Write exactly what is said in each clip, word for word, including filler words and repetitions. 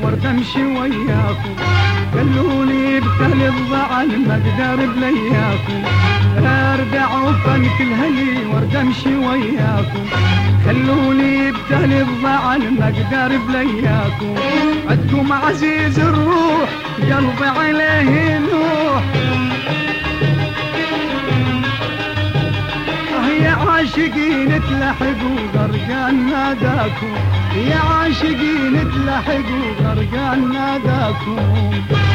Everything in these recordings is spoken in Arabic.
ورد امشي وياكم، خلوني ابتلي الضعن ما اقدر بلياكم، ارجع وفنك الهلي ورد امشي وياكم، خلوني ابتلي الضعن ما اقدر بلياكم، عدكم عزيز الروح قلبي عليه نوح، يا عاشقين تلحقوا غرقان ناداكم، يا عاشقين تلحقوا غرقان ناداكم.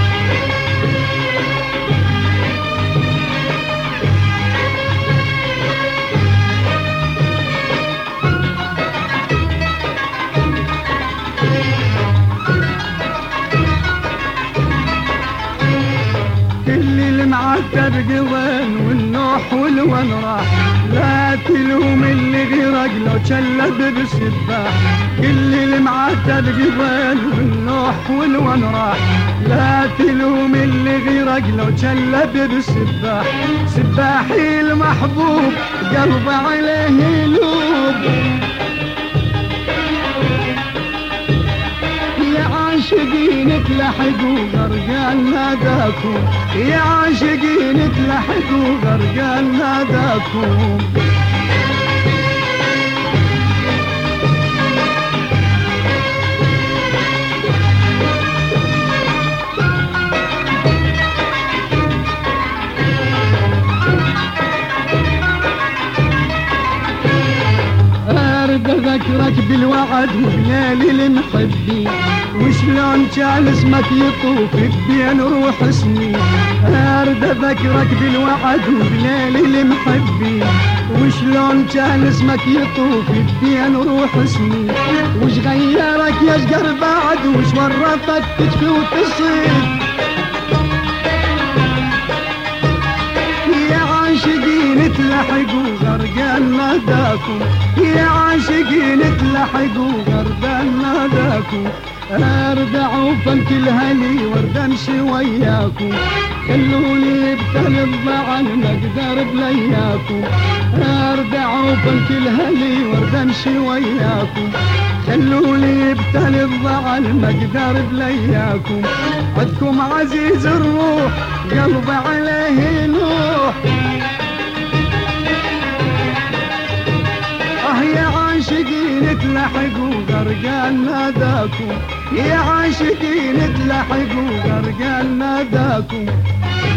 كل المعتر قوين والنوح والون راح، لا تلوم اللي غرق لو شلد بالسباح، كل المعتر قوين والنوح والون راح، لا تلوم اللي غرق لو شلد بالسباح، سباحي المحبوب قلبي عليه يلوب، عاشقين تلحقوا غرقان ناداكم، يا عاشقين تلحقوا غرقان ناداكم. ارد اذكرك بالوعد وبليالي المحبين، وشلون كان اسمك يطوف بين روح اسمي، ارد اذكرك بالوعد وبليالي المحبين، وشلون كان اسمك يطوف بين روح اسمي، وش غيرك يا شقر بعد وش ورطك تجفي وتصيد، يا عاشقين تلحقوا غرقان ناداكم، يا عاشقين تلحقوا غرقان ناداكم، ارجع وفنك الهلي ورد امشي وياكم، خلوني ابتلي الضعن ما اقدر بلياكم، ارجع وفنك الهلي ورد امشي وياكم، خلوني ابتلي الضعن ما اقدر بلياكم، عدكم عزيز الروح قلبي عليه نوح، يا عاشقين تلحقوا غرقان ناداكم، يا عاشقين تلحقوا غرقان ناداكم.